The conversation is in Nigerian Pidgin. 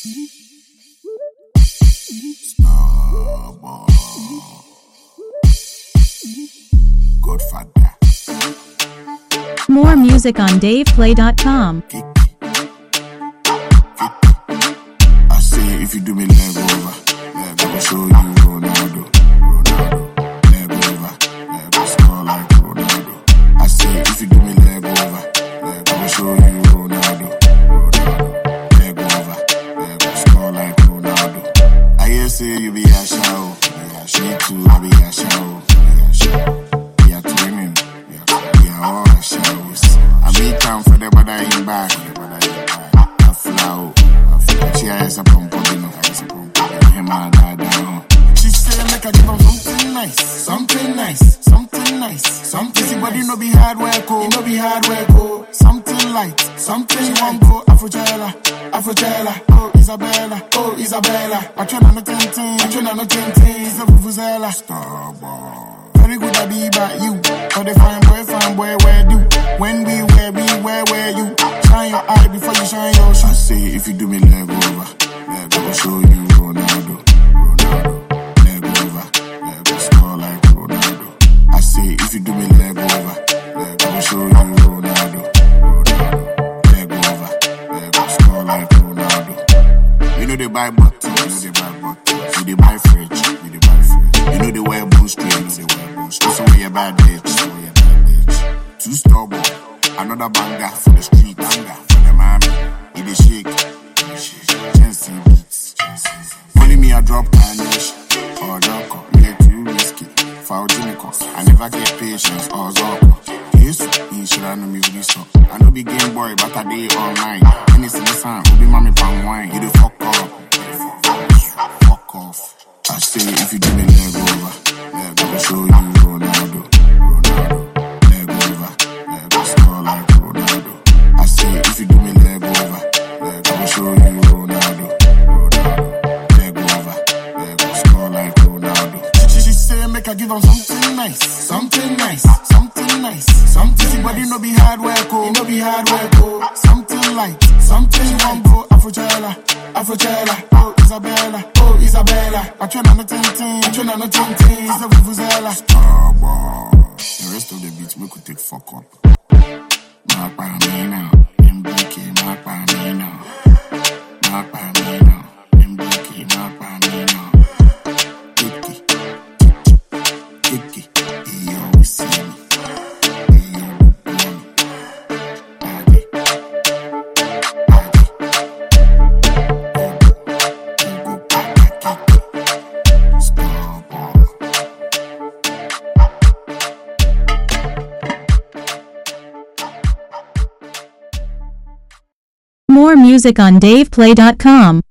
Godfather. More music on DavePlay.com. I say if you do me leg over, I will show you Ronaldo. Leg over, leg score like Ronaldo. I say if you do me leg over, I will show you Ronaldo. Leg over, leg score like Ronaldo. I hear say you be a show, me too, I be a show. We are twinning, we are all a shows. I make time for the body in back, I flow. She has a pump up, him and down. She say make I give him something nice, something nice, something nice, something. See, but it no be hard work, oh, no be hard work, oh. Something light, something she want go Afrojella, oh Isabella, oh Isabella. I try not to it's a vuvuzela. Starboy. Very good I be by you, but the fine boy, where do? When we where you? Shine your eye before you shine your shoe. I say if you do me leg over, I will show you Ronaldo. Leg over, leg score like Ronaldo. I say if you do me leg over, I will show you Ronaldo. Leg over, leg score like Ronaldo. You know they buy bottles, you they buy fridge, You know they wear blue strings, So we a bad bitch, Two stubborn, another banger for the street, banger for the mommy. It is shake, Chelsea beats. Only me a drop carnage, or darker, me too risky. Foul Jimmicos, I never get patience or zorko. Yes, you should have known me with this. I know be Game Boy, but I day online. When it's in the sun, will be mommy pan wine. You the fuck off. I say if you do me leg over, I will show you Ronaldo. Leg over, leg score like Ronaldo. I say if you do me leg over, I will show you Ronaldo. Leg over, leg score like Ronaldo. She say make I give him something nice, something nice, something nice, something. See, but it no be hard work, oh, no be hard work, oh. Something light, something she want go Afrojella, oh Isabella, oh Isabella. I try not to it's a vuvuzela. Starboy. The rest of the beats we could take fuck up. Mark by me now, MBK, mark by me now. Mark by me now, MBK, mark by me now. Kiki, he always see me. He always see me. More music on DavePlay.com.